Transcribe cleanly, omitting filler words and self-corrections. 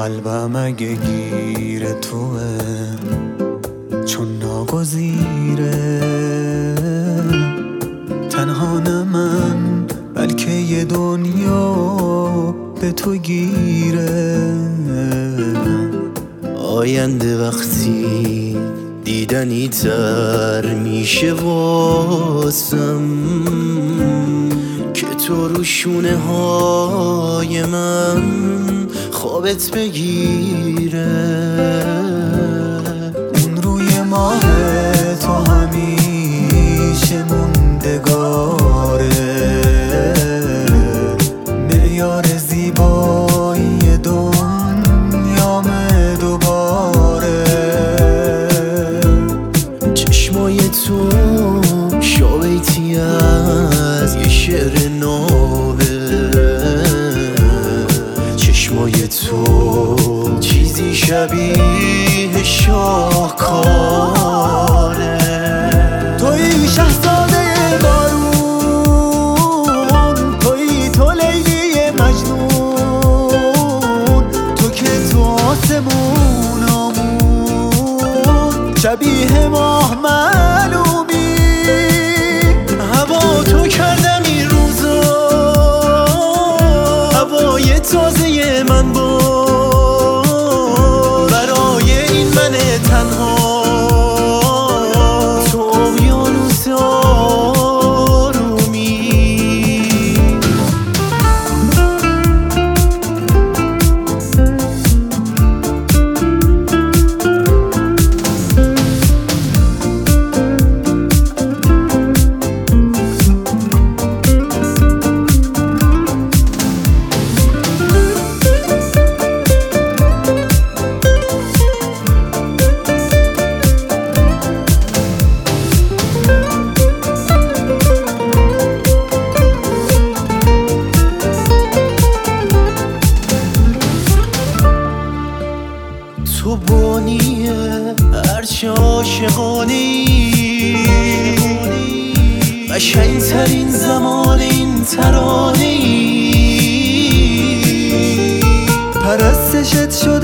قلبم اگه گیر توه چون ناگزیره، تنها نه من بلکه یه دنیا به تو گیره. آینده وقتی دیدنی تر میشه واسم که تو رو شونه های من خوابت بگیره. اون روی ماه تو همیشه موندگاره، معیار زیبایی دنیامه دوباره. چشمای تو شابیتی از یه شعر نابه، چشمای تو چیزی شبیه شاهکاره. توی شهزاده بارون، توی تو لیلی مجنون، تو که تو آسمونامون شبیه ماه معلومی. هوا تو کردم این روزا هوای تازه من بود، برای این من تنها تو اقیانوس آرومی. تو بانیه هرچه عاشقانه ای، قشنگ ترین زمان این ترانه ای. پرستشت شد